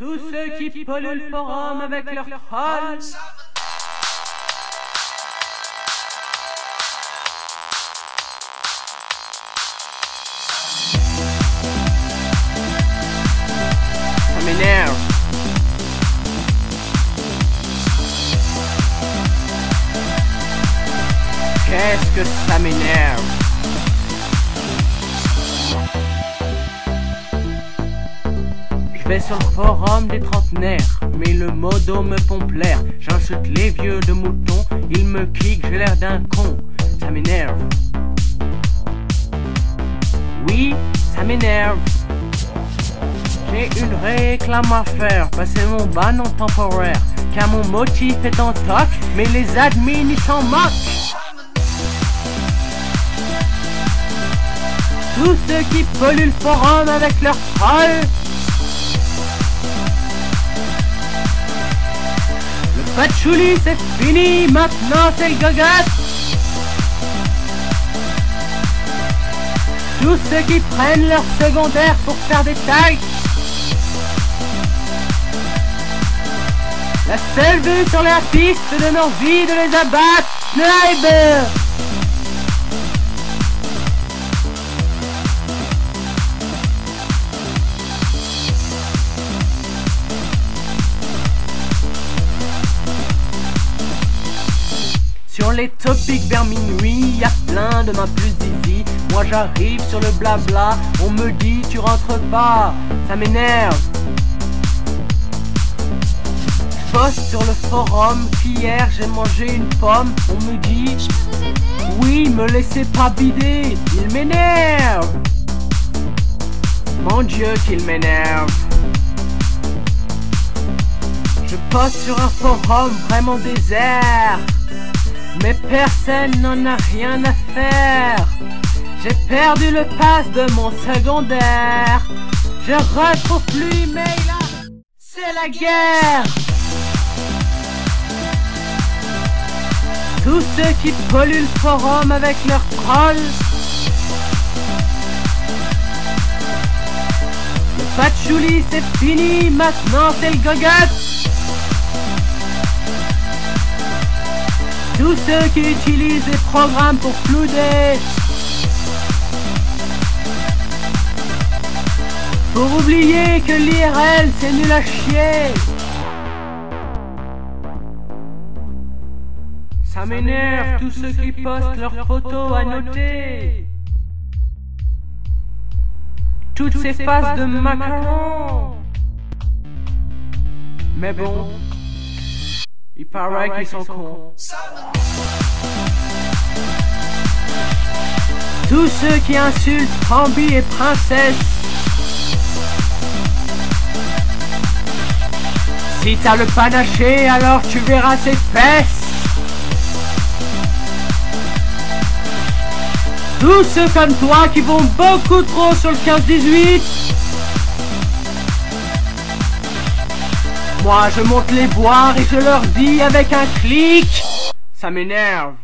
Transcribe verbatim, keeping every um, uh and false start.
Tous ceux qui polluent le forum avec leur troll. Ça m'énerve. Qu'est-ce que ça m'énerve. Je vais sur le forum des trentenaires, mais le modo me pompe l'air. J'insulte les vieux de moutons, ils me cliquent, j'ai l'air d'un con. Ça m'énerve. Oui, ça m'énerve. J'ai une réclame à faire, passer mon ban en temporaire. Car mon motif est en toc, mais les admins ils s'en moquent. Tous ceux qui polluent le forum avec leurs trolls. Le patchouli c'est fini, maintenant c'est le gogotte. Tous ceux qui prennent leur secondaire pour faire des tags. La seule vue sur la piste de nos vies de les abattre. Sniper. Sur les topics vers minuit, y'a plein de mains plus zizi. Moi j'arrive sur le blabla, on me dit tu rentres pas, ça m'énerve. Je poste sur le forum qu'hier j'ai mangé une pomme, on me dit je peux vous aider? Oui, me laissez pas bider, il m'énerve. Mon Dieu qu'il m'énerve. Je poste sur un forum vraiment désert, mais personne n'en a rien à faire. J'ai perdu le pass de mon secondaire. Je retrouve plus mais là, c'est la guerre. Tous ceux qui polluent le forum avec leurs trolls. Le patchouli c'est fini, maintenant c'est le gogotte. Tous ceux qui utilisent des programmes pour flouder, pour oublier que l'I R L c'est nul à chier. Ça m'énerve tous ceux qui postent leurs photos à noter. Toutes ces faces de macarons. Mais bon, il paraît qu'ils sont cons. Tous ceux qui insultent Bambi et Princesse. Si t'as le panaché, alors tu verras ses fesses. Tous ceux comme toi qui vont beaucoup trop sur le quinze dix-huit. Moi je monte les boire et je leur dis avec un clic. Ça m'énerve.